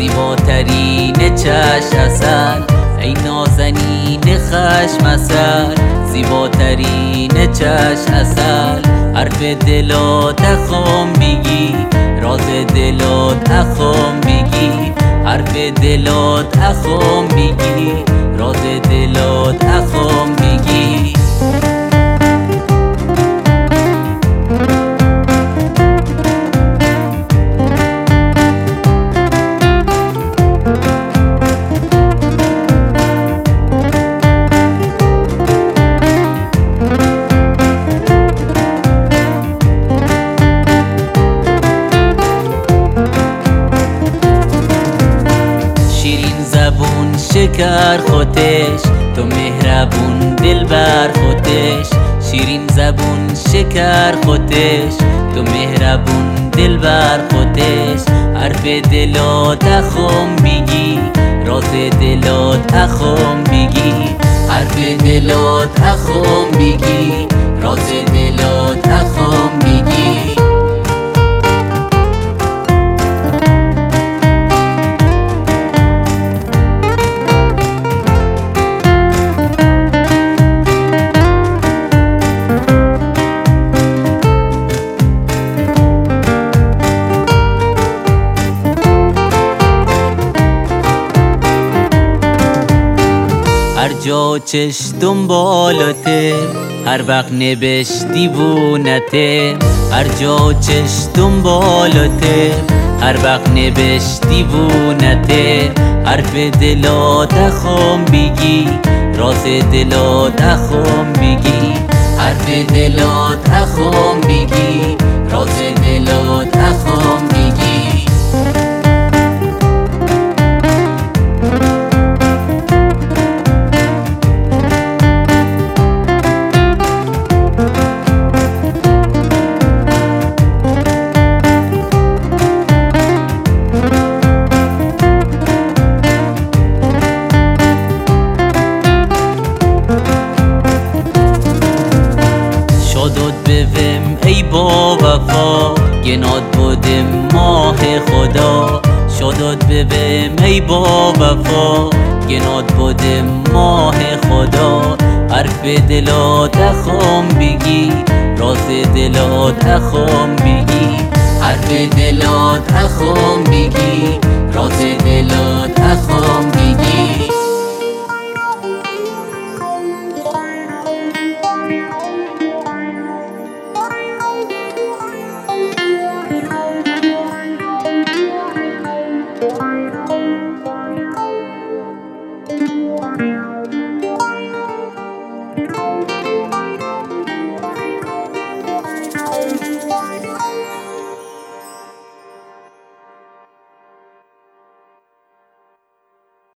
زیباترین چشم عسل، ای نازنین خشم عسل. زیباترین چشم عسل، حرف دلات اخم بگی، راز دلات اخم بگی. حرف دلات اخم بگی، راز دلات اخم بگی. زبون شکر خودش، تو مهربون دل بر خودش. شیرین زبون شکر خودش، تو مهربون دل بر خودش. حرف دلات اخم بگی، راز دلات اخم بگی. حرف دلات اخم بگی، راز دلات اخم بگی. هر جا چش دنبالته، هر وقت نبش دیوونته. هر جا چش دنبالته، هر وقت نبش دیوونته. حرف دلات اخم بگی، راز دلات اخم بگی. حرف دلات اخم بگی، راز دلات اخم بگی. شادت بویم ای با وفا، گنات بودم ماه خدا. شادت بویم ای با وفا، گنات بودم ماه خدا. حرف دلات اخم بگی، راز دلات اخم بگی. حرف دلات اخم بگی، راز دلات اخم بگی.